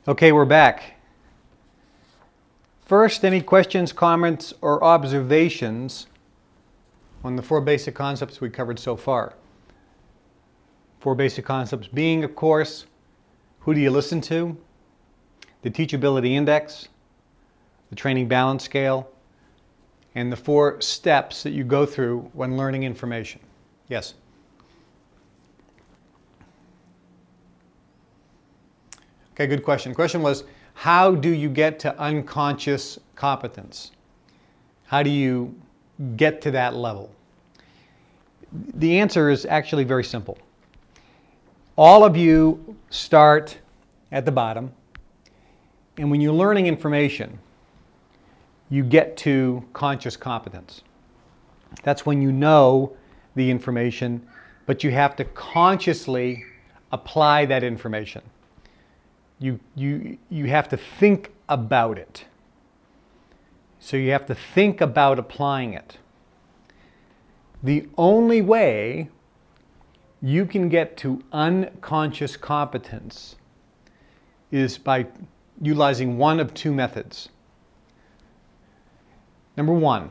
Okay, we're back. First, any questions, comments, or observations on the 4 basic concepts we covered so far? 4 basic concepts being, of course, who do you listen to? The Teachability Index, the Training Balance Scale, and the 4 steps that you go through when learning information. Yes? Okay, good question. The question was, how do you get to unconscious competence? How do you get to that level? The answer is actually very simple. All of you start at the bottom, and when you're learning information, you get to conscious competence. That's when you know the information, but you have to consciously apply that information. You have to think about it. So you have to think about applying it. The only way you can get to unconscious competence is by utilizing one of 2 methods. Number 1,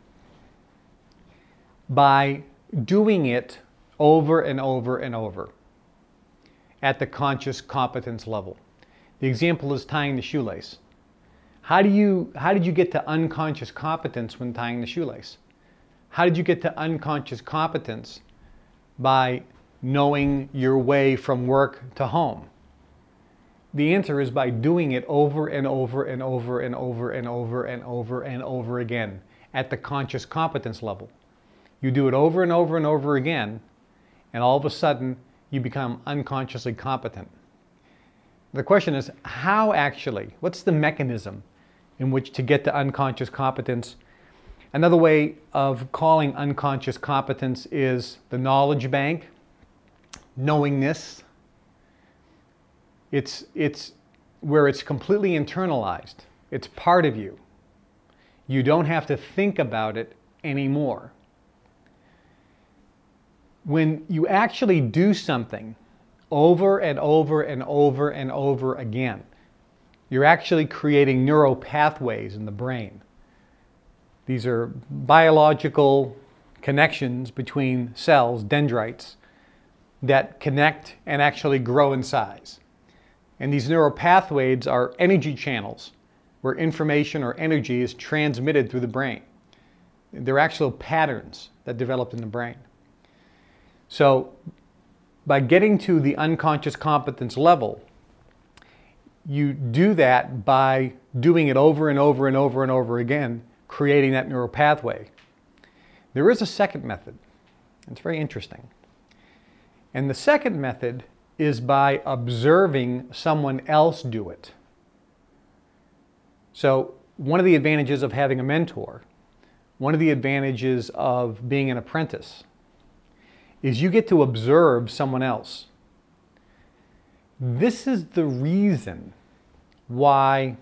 by doing it over and over and over at the conscious competence level. The example is tying the shoelace. How did you get to unconscious competence when tying the shoelace? How did you get to unconscious competence by knowing your way from work to home? The answer is by doing it over and over and over and over and over and over and over again at the conscious competence level. You do it over and over and over again, and all of a sudden you become unconsciously competent. The question is, how actually? What's the mechanism in which to get to unconscious competence? Another way of calling unconscious competence is the knowledge bank, knowingness. It's where it's completely internalized. It's part of you. You don't have to think about it anymore. When you actually do something over and over and over and over again, you're actually creating neural pathways in the brain. These are biological connections between cells, dendrites, that connect and actually grow in size. And these neural pathways are energy channels where information or energy is transmitted through the brain. They're actual patterns that develop in the brain. So by getting to the unconscious competence level, you do that by doing it over and over and over and over again, creating that neural pathway. There is a second method. It's very interesting. And the second method is by observing someone else do it. So one of the advantages of having a mentor, one of the advantages of being an apprentice, is you get to observe someone else. This is the reason why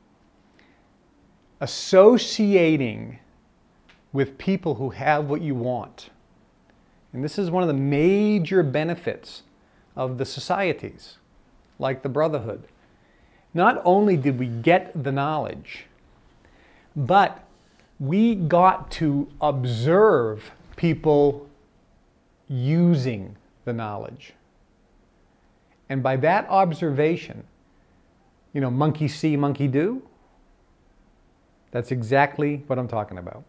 associating with people who have what you want, and this is one of the major benefits of the societies, like the Brotherhood. Not only did we get the knowledge, but we got to observe people using the knowledge. And by that observation, you know, monkey see, monkey do. That's exactly what I'm talking about.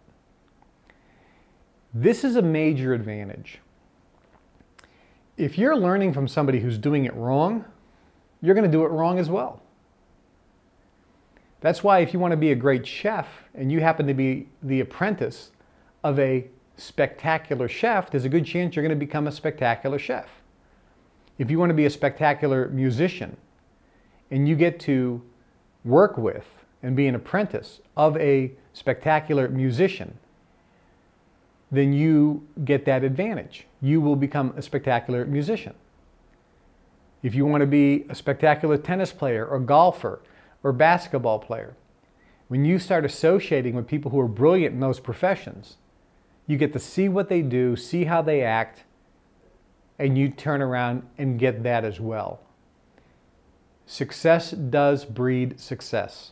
This is a major advantage. If you're learning from somebody who's doing it wrong, you're going to do it wrong as well. That's why if you want to be a great chef and you happen to be the apprentice of a spectacular chef, there's a good chance you're going to become a spectacular chef. If you want to be a spectacular musician and you get to work with and be an apprentice of a spectacular musician, then you get that advantage. You will become a spectacular musician. If you want to be a spectacular tennis player or golfer or basketball player, when you start associating with people who are brilliant in those professions, you get to see what they do, see how they act, and you turn around and get that as well. Success does breed success.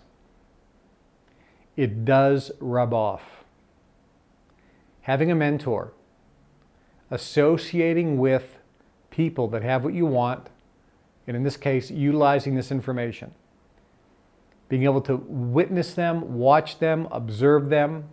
It does rub off. Having a mentor, associating with people that have what you want, and in this case, utilizing this information, being able to witness them, watch them, observe them,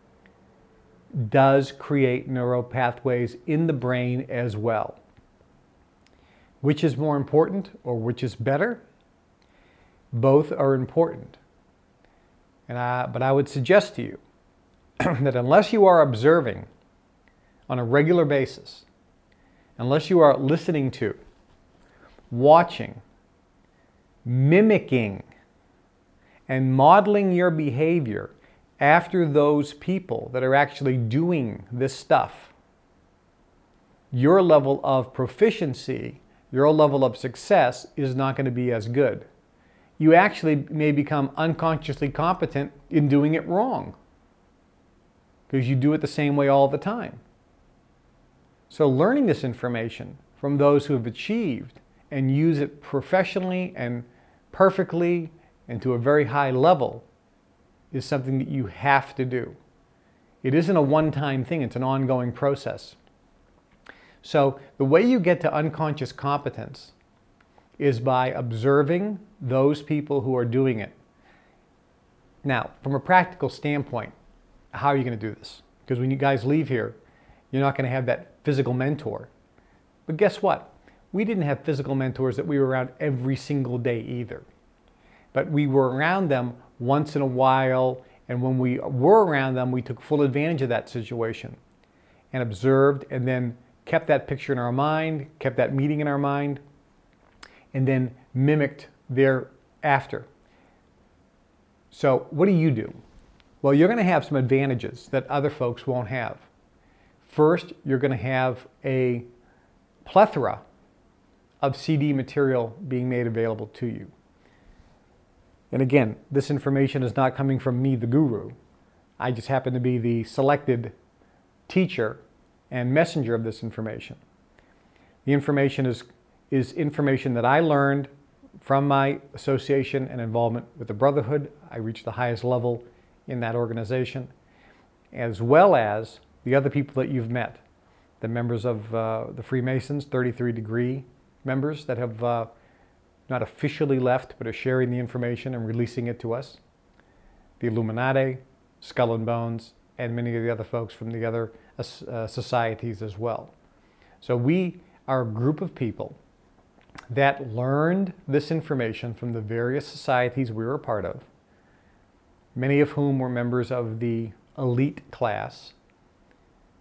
does create neural pathways in the brain as well. Which is more important or which is better? Both are important. But I would suggest to you that unless you are observing on a regular basis, unless you are listening to, watching, mimicking, and modeling your behavior after those people that are actually doing this stuff, your level of proficiency, your level of success is not going to be as good. You actually may become unconsciously competent in doing it wrong because you do it the same way all the time. So learning this information from those who have achieved and use it professionally and perfectly and to a very high level is something that you have to do. It isn't a one-time thing, it's an ongoing process. So the way you get to unconscious competence is by observing those people who are doing it. Now, from a practical standpoint, how are you going to do this? Because when you guys leave here, you're not going to have that physical mentor. But guess what? We didn't have physical mentors that we were around every single day either. But we were around them once in a while, and when we were around them, we took full advantage of that situation and observed and then kept that picture in our mind, kept that meeting in our mind, and then mimicked thereafter. So what do? Well, you're going to have some advantages that other folks won't have. First, you're going to have a plethora of CD material being made available to you. And again, this information is not coming from me, the guru. I just happen to be the selected teacher and messenger of this information. The information is information that I learned from my association and involvement with the Brotherhood. I reached the highest level in that organization, as well as the other people that you've met, the members of the Freemasons, 33-degree members that have not officially left, but are sharing the information and releasing it to us, the Illuminati, Skull and Bones, and many of the other folks from the other societies as well. So we are a group of people that learned this information from the various societies we were a part of, many of whom were members of the elite class,